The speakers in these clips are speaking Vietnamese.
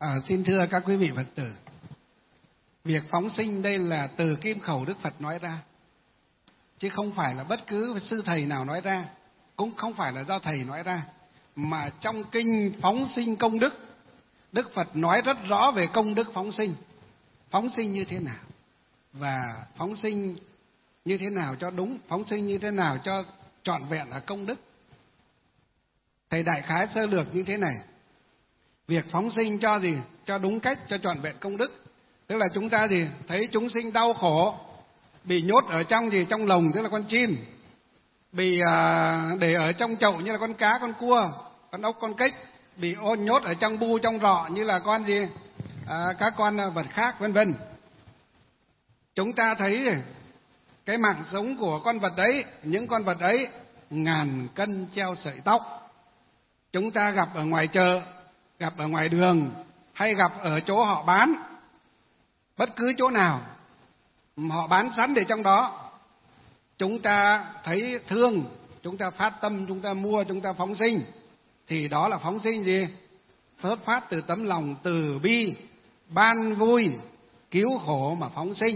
Xin thưa các quý vị Phật tử, việc phóng sinh đây là từ kim khẩu Đức Phật nói ra, chứ không phải là bất cứ sư thầy nào nói ra, cũng không phải là do thầy nói ra, mà trong kinh Phóng Sinh Công Đức, Đức Phật nói rất rõ về công đức phóng sinh như thế nào, và phóng sinh như thế nào cho đúng, phóng sinh như thế nào cho trọn vẹn là công đức. Thầy đại khái sơ lược như thế này: việc phóng sinh cho gì? Cho đúng cách, cho trọn vẹn công đức. Tức là chúng ta gì? Thấy chúng sinh đau khổ, bị nhốt ở trong gì? Trong lồng, tức là con chim, bị để ở trong chậu như là con cá, con cua, con ốc, con kích, bị nhốt ở trong bu, trong rọ như là con gì? Các con vật khác, vân vân. Chúng ta thấy cái mạng sống của con vật đấy, những con vật ấy ngàn cân treo sợi tóc. Chúng ta gặp ở ngoài chợ, gặp ở ngoài đường, hay gặp ở chỗ họ bán, bất cứ chỗ nào họ bán sẵn để trong đó, chúng ta thấy thương, chúng ta phát tâm, chúng ta mua, chúng ta phóng sinh, thì đó là phóng sinh gì? Xuất phát từ tấm lòng từ bi, ban vui, cứu khổ mà phóng sinh.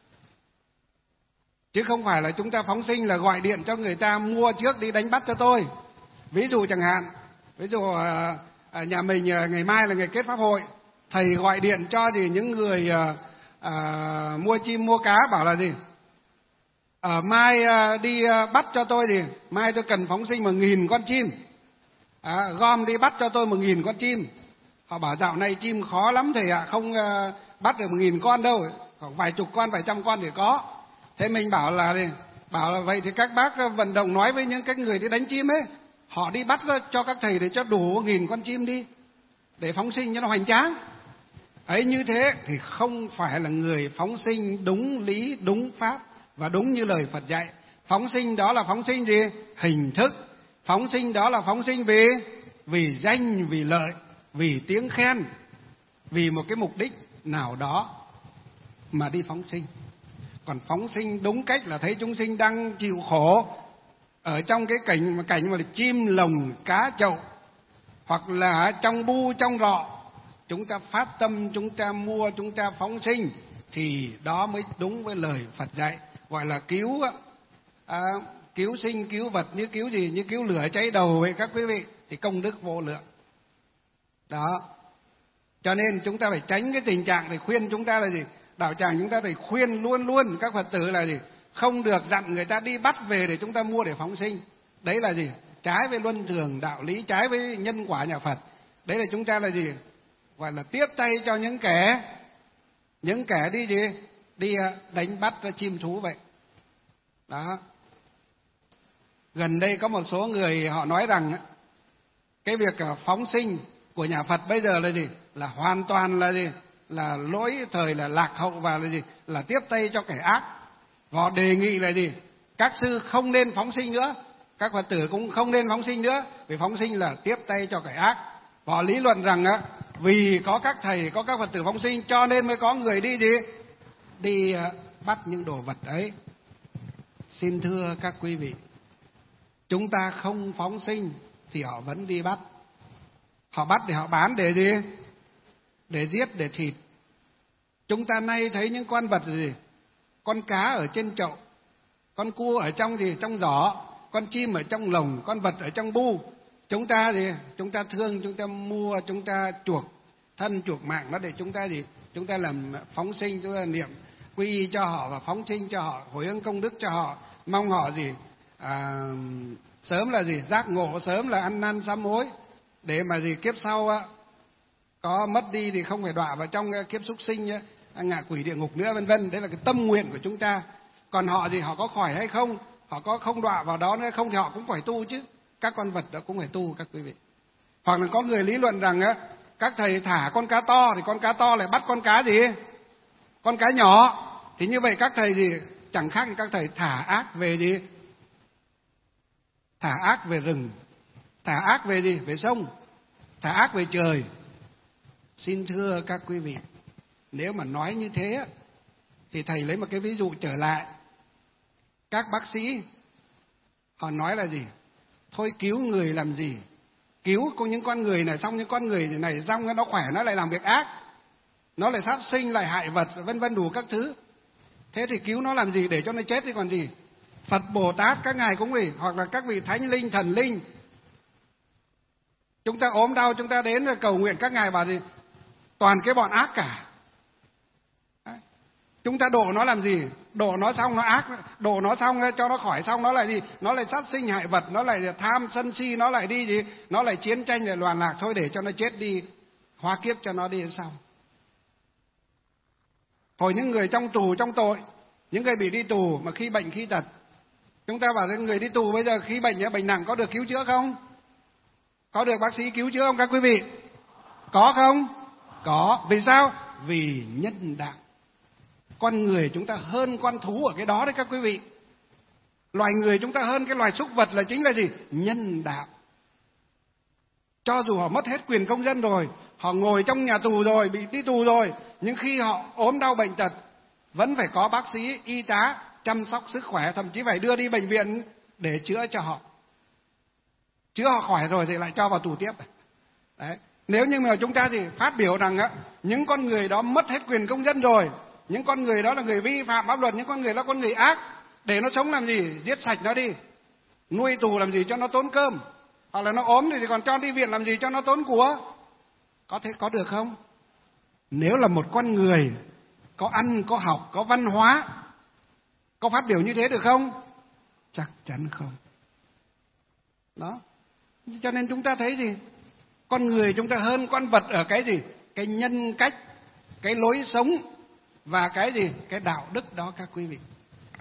Chứ không phải là chúng ta phóng sinh là gọi điện cho người ta mua trước đi đánh bắt cho tôi. Ví dụ chẳng hạn, ví dụ ở nhà mình ngày mai là ngày kết pháp hội, thầy gọi điện cho thì những người mua chim mua cá bảo là gì? Mai đi bắt cho tôi thì mai tôi cần phóng sinh 1.000 con chim, gom đi bắt cho tôi 1.000 con chim. Họ bảo dạo này chim khó lắm thầy ạ, không bắt được 1.000 con đâu, khoảng vài chục con, vài trăm con thì có. Thế mình bảo là vậy thì các bác vận động nói với những cái người đi đánh chim ấy, họ đi bắt cho các thầy để cho đủ 1.000 con chim đi, để phóng sinh cho nó hoành tráng. Ấy như thế thì không phải là người phóng sinh đúng lý, đúng pháp và đúng như lời Phật dạy. Phóng sinh đó là phóng sinh gì? Hình thức. Phóng sinh đó là phóng sinh vì danh, vì lợi, vì tiếng khen, vì một cái mục đích nào đó mà đi phóng sinh. Còn phóng sinh đúng cách là thấy chúng sinh đang chịu khổ ở trong cái cảnh mà là chim lồng cá chậu, hoặc là trong bu trong rọ, chúng ta phát tâm, chúng ta mua, chúng ta phóng sinh, thì đó mới đúng với lời Phật dạy, gọi là cứu sinh, cứu vật, như cứu gì? Như cứu lửa cháy đầu vậy các quý vị, thì công đức vô lượng. Đó. Cho nên chúng ta phải tránh cái tình trạng để khuyên chúng ta là gì? Đạo tràng chúng ta phải khuyên luôn luôn các Phật tử là gì? Không được dặn người ta đi bắt về để chúng ta mua để phóng sinh. Đấy là gì? Trái với luân thường đạo lý, trái với nhân quả nhà Phật. Đấy là chúng ta là gì? Gọi là tiếp tay cho những kẻ đi gì? Đi đánh bắt chim thú vậy. Đó. Gần đây có một số người họ nói rằng cái việc phóng sinh của nhà Phật bây giờ là gì? Là hoàn toàn là gì? Là lỗi thời, là lạc hậu, và là gì? Là tiếp tay cho kẻ ác. Họ đề nghị là gì? Các sư không nên phóng sinh nữa, các Phật tử cũng không nên phóng sinh nữa, vì phóng sinh là tiếp tay cho kẻ ác. Họ lý luận rằng vì có các thầy, có các Phật tử phóng sinh cho nên mới có người đi gì? Đi bắt những đồ vật ấy. Xin thưa các quý vị, chúng ta không phóng sinh thì họ vẫn đi bắt. Họ bắt để họ bán để gì? Để giết, để thịt. Chúng ta nay thấy những con vật gì? Con cá ở trên chậu, con cua ở trong gì? Trong giỏ, con chim ở trong lồng, con vật ở trong bu. Chúng ta gì? Chúng ta thương, chúng ta mua, chúng ta chuộc thân, chuộc mạng nó để chúng ta gì? Chúng ta làm phóng sinh, chúng ta niệm quy y cho họ và phóng sinh cho họ, hồi hướng công đức cho họ, mong họ gì? Sớm là gì? Giác ngộ, sớm là ăn năn sám hối, để mà gì? Kiếp sau có mất đi thì không phải đọa vào trong kiếp súc sinh, ngạ quỷ địa ngục nữa, vân vân. Đấy là cái tâm nguyện của chúng ta. Còn họ gì? Họ có khỏi hay không, họ có không đọa vào đó nữa không, thì họ cũng phải tu chứ. Các con vật đó cũng phải tu các quý vị. Hoặc là có người lý luận rằng các thầy thả con cá to thì con cá to lại bắt con cá gì? Con cá nhỏ. Thì như vậy các thầy gì? Chẳng khác gì các thầy thả ác về gì? Thả ác về rừng, thả ác về gì? Về sông, thả ác về trời. Xin thưa các quý vị, nếu mà nói như thế thì thầy lấy một cái ví dụ trở lại. Các bác sĩ họ nói là gì? Thôi cứu người làm gì? cứu những con người này, xong những con người này xong nó khỏe nó lại làm việc ác, nó lại sát sinh, lại hại vật, vân vân đủ các thứ. Thế thì cứu nó làm gì, để cho nó chết thì còn gì. Phật Bồ Tát các ngài cũng vì, hoặc là các vị thánh linh, thần linh, chúng ta ốm đau chúng ta đến cầu nguyện, các ngài bảo gì, toàn cái bọn ác cả. Đấy. Chúng ta độ nó làm gì, độ nó xong nó ác, độ nó xong cho nó khỏi xong nó lại gì, nó lại sát sinh hại vật, nó lại tham sân si, nó lại đi gì, nó lại chiến tranh, lại loạn lạc, thôi để cho nó chết đi, hóa kiếp cho nó đi xong. Hồi những người trong tù trong tội, những người bị đi tù mà khi bệnh khi tật, chúng ta bảo rằng người đi tù bây giờ khi bệnh nặng có được cứu chữa không? Có được bác sĩ cứu chữa không các quý vị? Có không? Có. Vì sao? Vì nhân đạo. Con người chúng ta hơn con thú ở cái đó đấy các quý vị. Loài người chúng ta hơn cái loài súc vật là chính là gì? Nhân đạo. Cho dù họ mất hết quyền công dân rồi, họ ngồi trong nhà tù rồi, bị đi tù rồi, nhưng khi họ ốm đau bệnh tật, vẫn phải có bác sĩ, y tá chăm sóc sức khỏe, thậm chí phải đưa đi bệnh viện để chữa cho họ. Chữa họ khỏi rồi thì lại cho vào tù tiếp. Đấy. Nếu như mà chúng ta thì phát biểu rằng những con người đó mất hết quyền công dân rồi, những con người đó là người vi phạm pháp luật, những con người đó là con người ác, để nó sống làm gì? Giết sạch nó đi. Nuôi tù làm gì cho nó tốn cơm? Hoặc là nó ốm thì còn cho đi viện làm gì cho nó tốn của? Có thể có được không? Nếu là một con người có ăn, có học, có văn hóa, có phát biểu như thế được không? Chắc chắn không. Đó. Cho nên chúng ta thấy gì? Con người chúng ta hơn con vật ở cái gì? Cái nhân cách, cái lối sống và cái gì? Cái đạo đức đó các quý vị.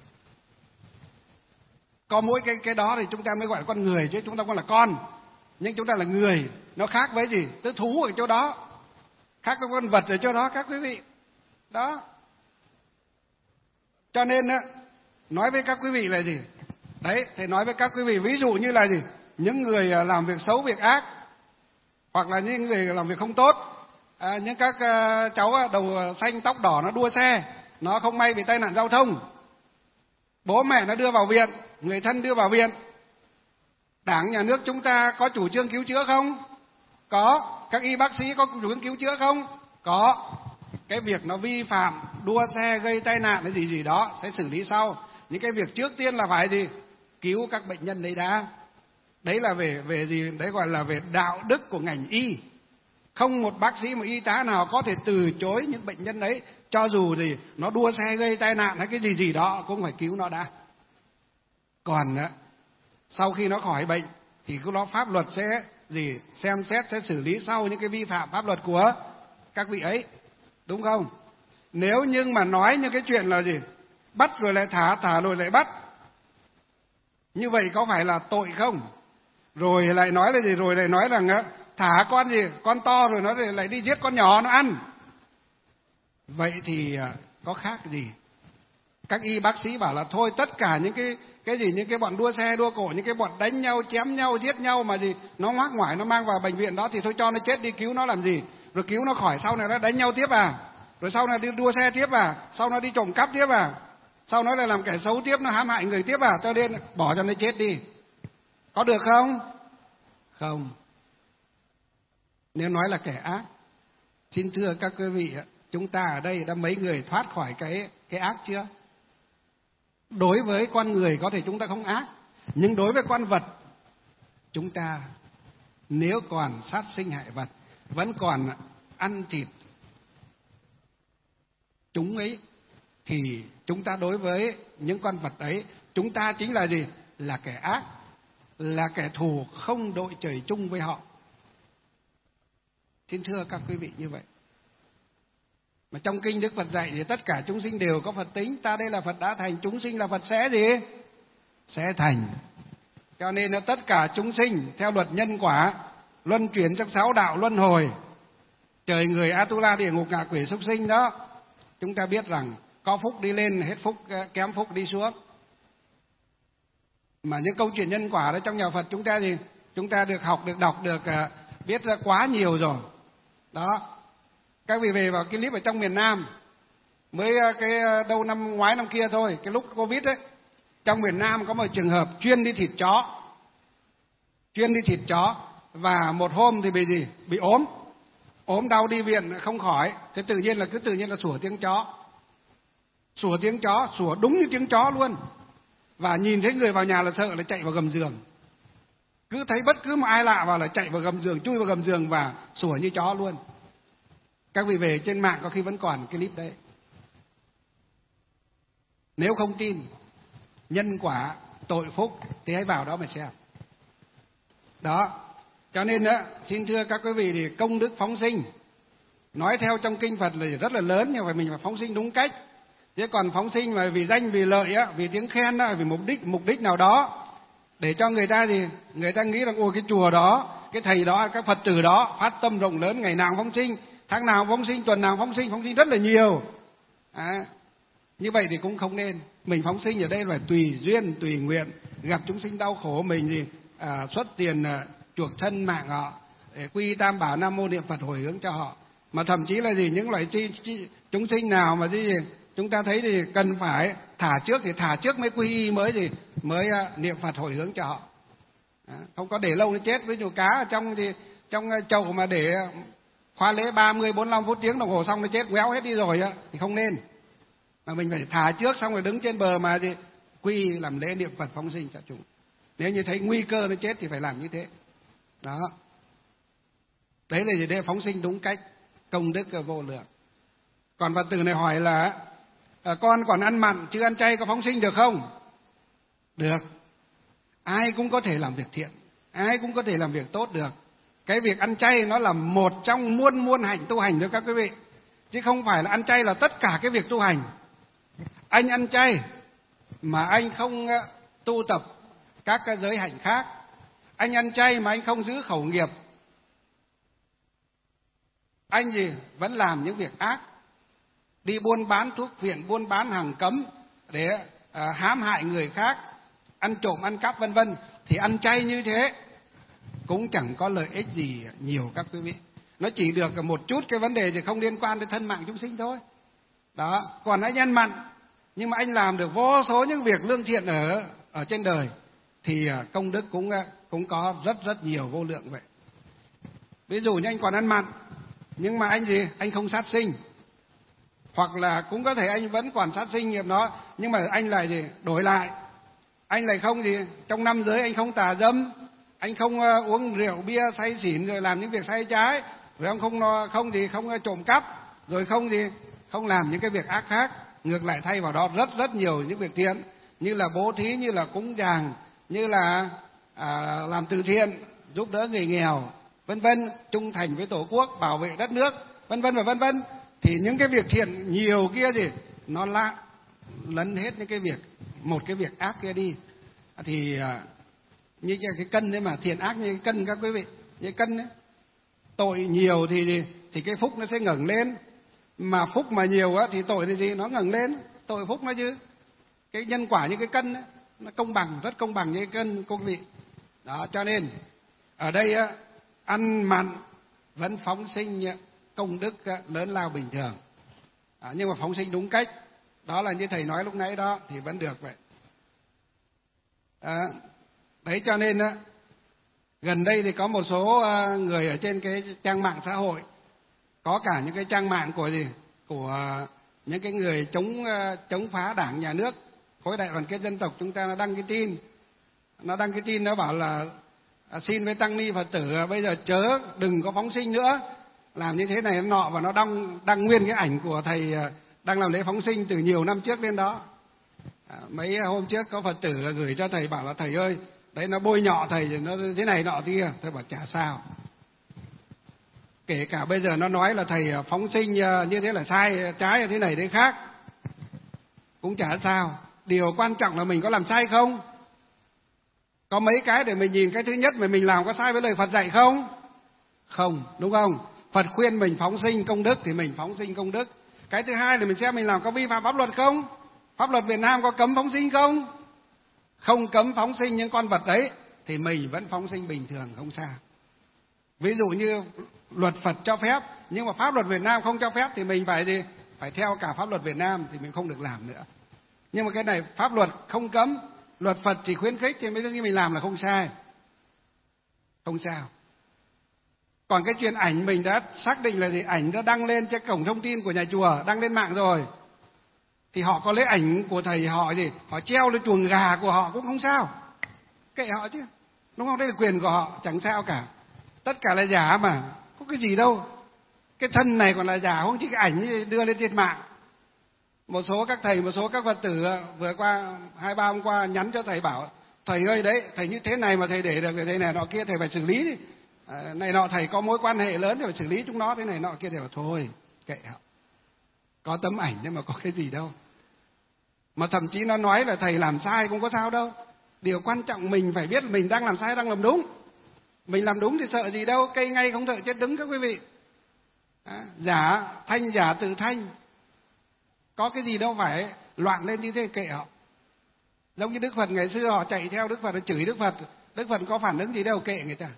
Có mỗi cái đó thì chúng ta mới gọi là con người, chứ chúng ta không là con. Nhưng chúng ta là người, nó khác với gì? Tứ thú ở chỗ đó, khác với con vật ở chỗ đó các quý vị. Đó. Cho nên nói với các quý vị là gì? Đấy, thầy nói với các quý vị ví dụ như là gì? Những người làm việc xấu, việc ác, hoặc là những người làm việc không tốt, những các cháu đầu xanh tóc đỏ nó đua xe, nó không may bị tai nạn giao thông, bố mẹ nó đưa vào viện, người thân đưa vào viện. Đảng nhà nước chúng ta có chủ trương cứu chữa không? Có. Các y bác sĩ có chủ trương cứu chữa không? Có. Cái việc nó vi phạm, đua xe gây tai nạn hay gì đó sẽ xử lý sau. Những cái việc trước tiên là phải gì? Cứu các bệnh nhân đấy đã. Đấy là về gì? Đấy gọi là về đạo đức của ngành y. Không một bác sĩ, một y tá nào có thể từ chối những bệnh nhân đấy, cho dù gì nó đua xe gây tai nạn hay cái gì đó cũng phải cứu nó đã. Còn sau khi nó khỏi bệnh thì cái đó pháp luật sẽ gì? Xem xét, sẽ xử lý sau những cái vi phạm pháp luật của các vị ấy. Đúng không? Nếu như mà nói những cái chuyện là gì? Bắt rồi lại thả, thả rồi lại bắt, như vậy có phải là tội không? Rồi lại nói là gì? Rồi lại nói rằng thả con gì? Con to rồi nó lại đi giết con nhỏ nó ăn. Vậy thì có khác gì? Các y bác sĩ bảo là thôi tất cả những cái gì, những cái bọn đua xe đua cổ, những cái bọn đánh nhau, chém nhau, giết nhau mà gì nó ngoác ngoải, nó mang vào bệnh viện đó thì thôi cho nó chết đi, cứu nó làm gì? Rồi cứu nó khỏi, sau này nó đánh nhau tiếp à? Rồi sau này đi đua xe tiếp à? Sau nó đi trộm cắp tiếp à? Sau nó lại làm kẻ xấu tiếp, nó hãm hại người tiếp à? Cho nên bỏ cho nó chết đi. Có được không? Không. Nếu nói là kẻ ác, xin thưa các quý vị, chúng ta ở đây đã mấy người thoát khỏi cái ác chưa? Đối với con người có thể chúng ta không ác, nhưng đối với con vật, chúng ta nếu còn sát sinh hại vật, vẫn còn ăn thịt chúng ấy, thì chúng ta đối với những con vật ấy, chúng ta chính là gì? Là kẻ ác, là kẻ thù không đội trời chung với họ. Xin thưa các quý vị như vậy. Mà trong kinh Đức Phật dạy thì tất cả chúng sinh đều có Phật tính. Ta đây là Phật đã thành, chúng sinh là Phật sẽ gì? Sẽ thành. Cho nên là tất cả chúng sinh theo luật nhân quả, luân chuyển trong 6 đạo luân hồi, trời người, Atula, địa ngục, ngạ quỷ, súc sinh đó, chúng ta biết rằng có phúc đi lên, hết phúc, kém phúc đi xuống. Mà những câu chuyện nhân quả đó trong nhà Phật chúng ta thì chúng ta được học, được đọc, được biết ra quá nhiều rồi. Đó. Các vị về vào cái clip ở trong miền Nam, mới cái đâu năm ngoái năm kia thôi, cái lúc Covid ấy, trong miền Nam có một trường hợp chuyên đi thịt chó. Chuyên đi thịt chó. và một hôm thì bị gì? Bị ốm đau đi viện không khỏi. Thế tự nhiên là sủa tiếng chó. Sủa đúng như tiếng chó luôn. Và nhìn thấy người vào nhà là sợ, là chạy vào gầm giường. Cứ thấy bất cứ một ai lạ vào là chạy vào gầm giường, chui vào gầm giường và sủa như chó luôn. Các vị về trên mạng có khi vẫn còn cái clip đấy. Nếu không tin nhân quả tội phúc thì hãy vào đó mà xem. Đó, cho nên đó, xin thưa các quý vị, thì công đức phóng sinh nói theo trong kinh Phật là rất là lớn, nhưng mà mình phải phóng sinh đúng cách. Chứ còn phóng sinh mà vì danh vì lợi á, vì tiếng khen đó, vì mục đích nào đó để cho người ta thì người ta nghĩ rằng ôi cái chùa đó, cái thầy đó, các Phật tử đó phát tâm rộng lớn, ngày nào phóng sinh, tháng nào phóng sinh, tuần nào phóng sinh rất là nhiều. Như vậy thì cũng không nên. Mình phóng sinh ở đây phải tùy duyên, tùy nguyện, gặp chúng sinh đau khổ mình thì xuất tiền chuộc thân mạng họ, để quy tam bảo nam mô niệm Phật hồi hướng cho họ. Mà thậm chí là gì, những loại chúng sinh nào mà gì chúng ta thấy thì cần phải thả trước thì thả trước mới quy y, mới niệm Phật hồi hướng cho họ. Không có để lâu nó chết. Ví dụ cá ở trong chậu mà để khoa lễ 30-45 phút tiếng đồng hồ xong nó chết quéo hết đi rồi á, thì không nên. Mà mình phải thả trước xong rồi đứng trên bờ mà quy làm lễ niệm Phật phóng sinh cho chúng. Nếu như thấy nguy cơ nó chết thì phải làm như thế. Đó. Đấy là để phóng sinh đúng cách, công đức vô lượng. Còn Phật tử này hỏi là con còn ăn mặn chứ ăn chay có phóng sinh được không? Được. Ai cũng có thể làm việc thiện, ai cũng có thể làm việc tốt được. Cái việc ăn chay nó là một trong muôn hạnh tu hành cho các quý vị, chứ không phải là ăn chay là tất cả cái việc tu hành. Anh ăn chay mà anh không tu tập các cái giới hạnh khác, anh ăn chay mà anh không giữ khẩu nghiệp, anh vẫn làm những việc ác, đi buôn bán thuốc phiện, buôn bán hàng cấm để hãm hại người khác, ăn trộm ăn cắp vân vân, thì ăn chay như thế cũng chẳng có lợi ích gì nhiều các quý vị. Nó chỉ được một chút cái vấn đề thì không liên quan đến thân mạng chúng sinh thôi. Đó, còn anh ăn mặn nhưng mà anh làm được vô số những việc lương thiện ở trên đời thì công đức cũng có rất nhiều vô lượng vậy. Ví dụ như anh còn ăn mặn nhưng mà anh không sát sinh, hoặc là cũng có thể anh vẫn còn sát sinh nghiệp nó, nhưng mà anh lại đổi lại, anh lại không trong năm giới anh không tà dâm, anh không uống rượu bia say xỉn rồi làm những việc sai trái, rồi ông không trộm cắp, rồi không làm những cái việc ác khác. Ngược lại thay vào đó rất nhiều những việc thiện, như là bố thí, như là cúng dường, như là làm từ thiện, giúp đỡ người nghèo, vân vân, trung thành với Tổ quốc, bảo vệ đất nước, vân vân. Thì những cái việc thiện nhiều kia nó lấn hết những cái việc, một cái việc ác kia đi. Thì như cái cân đấy mà, thiện ác như cái cân các quý vị, như cân đấy, tội nhiều thì cái phúc nó sẽ ngẩng lên, mà phúc mà nhiều á thì tội thì nó ngẩng lên, tội phúc nó chứ. Cái nhân quả như cái cân ấy, nó công bằng, rất công bằng như cái cân quý vị. Đó, cho nên ở đây á, ăn mặn vẫn phóng sinh công đức lớn lao bình thường. Nhưng mà phóng sinh đúng cách, đó là như thầy nói lúc nãy đó, thì vẫn được vậy. Đấy, cho nên gần đây thì có một số người ở trên cái trang mạng xã hội, có cả những cái trang mạng của những cái người chống phá Đảng, Nhà nước, khối Đại đoàn kết dân tộc chúng ta, nó đăng cái tin nó bảo là xin với tăng ni Phật tử bây giờ đừng có phóng sinh nữa, làm như thế này nọ, và nó đăng nguyên cái ảnh của thầy đang làm lễ phóng sinh từ nhiều năm trước lên đó. Mấy hôm trước có Phật tử gửi cho thầy bảo là thầy ơi, đấy nó bôi nhọ thầy, nó thế này nọ kia. Thầy bảo chả sao. Kể cả bây giờ nó nói là thầy phóng sinh như thế là sai trái, thế này thế khác, cũng chả sao. Điều quan trọng là mình có làm sai không? Có mấy cái để mình nhìn. Cái thứ nhất là mình làm có sai với lời Phật dạy không? Không, đúng không? Phật khuyên mình phóng sinh công đức thì mình phóng sinh công đức. Cái thứ hai là mình xem mình làm có vi phạm pháp luật không? Pháp luật Việt Nam có cấm phóng sinh không? Không cấm phóng sinh những con vật đấy thì mình vẫn phóng sinh bình thường, không sao. Ví dụ như luật Phật cho phép nhưng mà pháp luật Việt Nam không cho phép thì mình phải theo cả pháp luật Việt Nam thì mình không được làm nữa. Nhưng mà cái này pháp luật không cấm, luật Phật chỉ khuyến khích thì mấy thứ mình làm là không sai. Không sao. Còn cái chuyện ảnh mình đã xác định là gì, ảnh đã đăng lên trên cổng thông tin của nhà chùa, đăng lên mạng rồi, thì họ có lấy ảnh của thầy họ gì, họ treo lên chuồng gà của họ cũng không sao, kệ họ chứ, đúng không? Đây là quyền của họ, chẳng sao cả. Tất cả là giả mà, có cái gì đâu. Cái thân này còn là giả, không chỉ cái ảnh đưa lên trên mạng. Một số các thầy, một số các Phật tử vừa qua 2-3 hôm qua nhắn cho thầy bảo: thầy ơi đấy, thầy như thế này mà thầy để được thế này nọ kia, thầy phải xử lý đi. Này nọ thầy có mối quan hệ lớn thì phải xử lý chúng nó thế này nọ kia. Thì bảo thôi kệ họ, có tấm ảnh nhưng mà có cái gì đâu. Mà thậm chí nó nói là thầy làm sai cũng có sao đâu. Điều quan trọng mình phải biết mình đang làm sai, đang làm đúng. Mình làm đúng thì sợ gì đâu, cây ngay không sợ chết đứng các quý vị. Giả thanh giả tự thanh, có cái gì đâu phải loạn lên như thế, kệ họ. Giống như Đức Phật ngày xưa họ chạy theo Đức Phật, họ chửi Đức Phật, Đức Phật có phản ứng gì đâu, kệ người ta.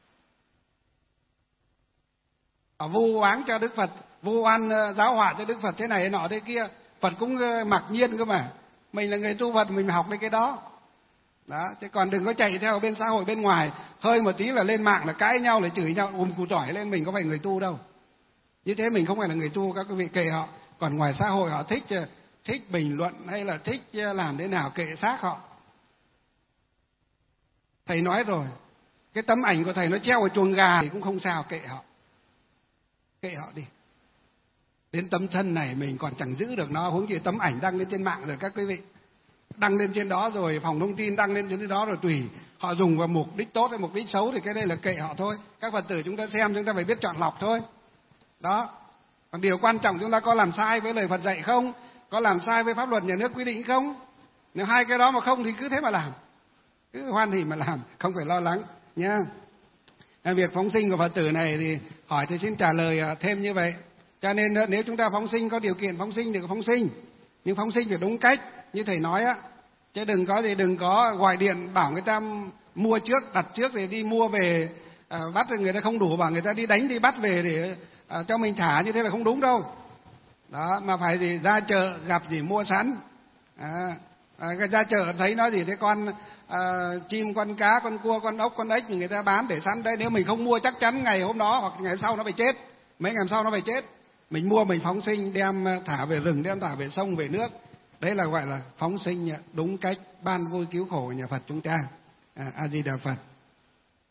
Họ vu oán cho Đức Phật, vu oan giáo họa cho Đức Phật thế này nọ thế kia, Phật cũng mặc nhiên cơ mà. Mình là người tu Phật, mình học đến cái đó. Đó, chứ còn đừng có chạy theo bên xã hội bên ngoài, hơi một tí là lên mạng là cãi nhau, là chửi nhau, củ tỏi lên, mình có phải người tu đâu. Như thế mình không phải là người tu, các quý vị kệ họ. Còn ngoài xã hội họ thích bình luận hay là thích làm thế nào, kệ xác họ. Thầy nói rồi, cái tấm ảnh của thầy nó treo ở chuồng gà thì cũng không sao, kệ họ. Kệ họ đi. Đến tấm thân này mình còn chẳng giữ được nó, huống chi tấm ảnh đăng lên trên mạng rồi các quý vị. Đăng lên trên đó rồi, phòng thông tin đăng lên trên đó rồi, tùy họ dùng vào mục đích tốt hay mục đích xấu thì cái đây là kệ họ thôi. Các Phật tử chúng ta xem, chúng ta phải biết chọn lọc thôi. Đó. Còn điều quan trọng chúng ta có làm sai với lời Phật dạy không? Có làm sai với pháp luật nhà nước quy định không? Nếu hai cái đó mà không thì cứ thế mà làm. Cứ hoan hỉ mà làm, không phải lo lắng nha. Việc phóng sinh của Phật tử này thì hỏi thì xin trả lời thêm như vậy. Cho nên nếu chúng ta phóng sinh, có điều kiện phóng sinh thì phóng sinh. Nhưng phóng sinh phải đúng cách, như thầy nói á. Chứ đừng có gọi điện bảo người ta mua trước, đặt trước rồi đi mua về, bắt rồi người ta không đủ, bảo người ta đi đánh đi bắt về để cho mình thả, như thế là không đúng đâu. Đó, mà phải gì ra chợ gặp gì mua sẵn. Ra chợ thấy nó gì thế con chim, con cá, con cua, con ốc, con ếch thì người ta bán để sẵn đấy. Nếu mình không mua chắc chắn ngày hôm đó hoặc ngày sau nó phải chết, mấy ngày sau nó phải chết. Mình mua mình phóng sinh, đem thả về rừng, đem thả về sông, về nước. Đấy là gọi là phóng sinh đúng cách, ban vui cứu khổ nhà Phật chúng ta. A Di Đà Phật.